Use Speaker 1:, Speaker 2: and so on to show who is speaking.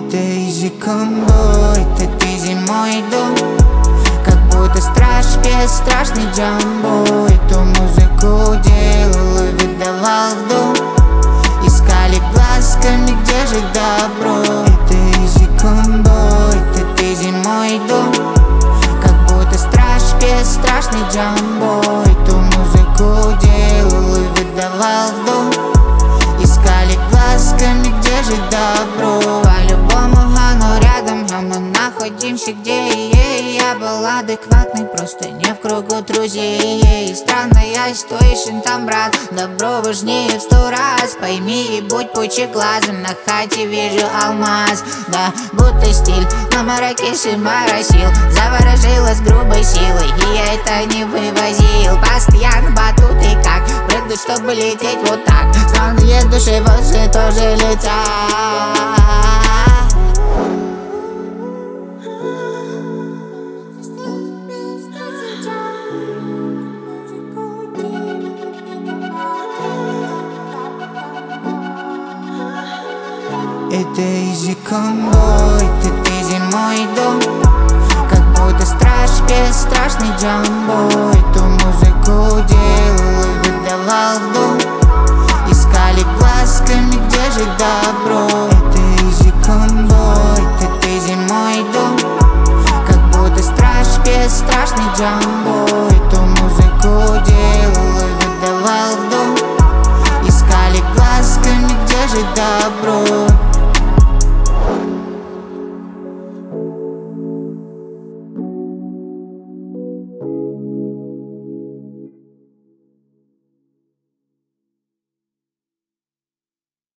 Speaker 1: Это изи комбой, ты зимой дом. Как будто страж, бесстрашный джамбо. Эту музыку делал и выдавал в дом. Искали глазками, где же добро. Это изи комбой, ты зимой дом. Как будто страж, бесстрашный джамбо. Эту музыку делал и выдавал в дом. Искали глазками, где же добро. По-любому оно рядом, а мы находимся где. Я был адекватный, просто не в кругу друзей. Странная ситуация там, брат, добро важнее в 100 раз. Пойми и будь пучеглазым, на хате вижу алмаз. Да, будто стиль на Маракеше моросил, заворожилась грубой силой, и я это не вывозил. Постоянно батуты как прыгнуть, чтобы лететь вот так. Странные души возле тоже летят. Это изи комбой, ты зимой дом. Как будто страж, бесстрашный джамбо. Эту музыку делал и выдавал в дом. Искали глазками, где же добро. Это изи комбой, ты зимой дом. Как будто страж, бесстрашный джамбо.